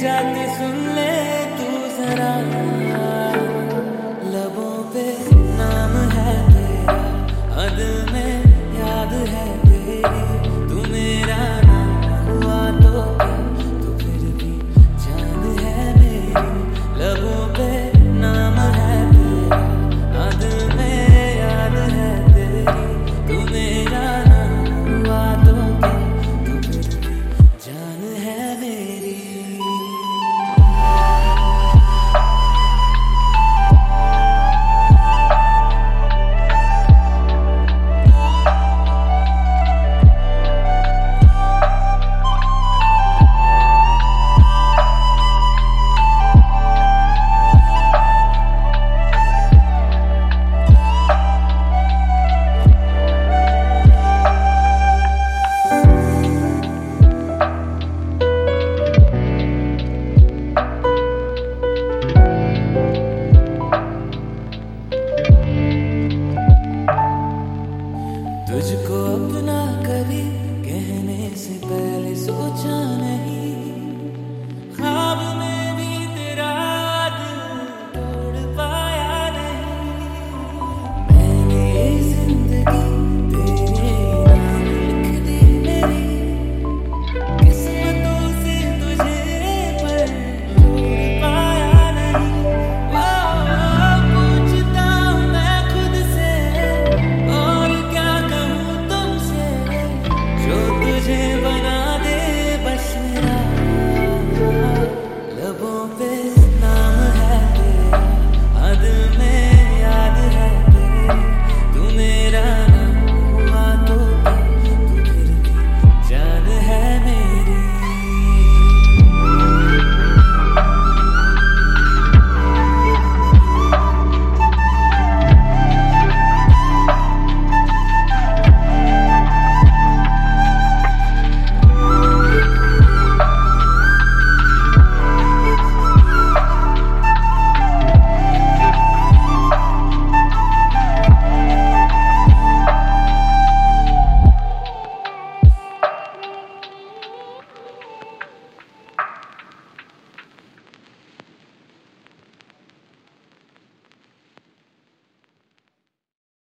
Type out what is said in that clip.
जाती सुन ले तू जरा, लबों पे नाम है तेरा, दिल में याद है तेरी। तू मेरा नाम हुआ तो क्या, तू फिर भी जान है मेरी। लबों पे नाम है तेरा, दिल में याद है तेरी। तू मेरा नाम हुआ तो क्या, तू फिर भी जान है मेरी।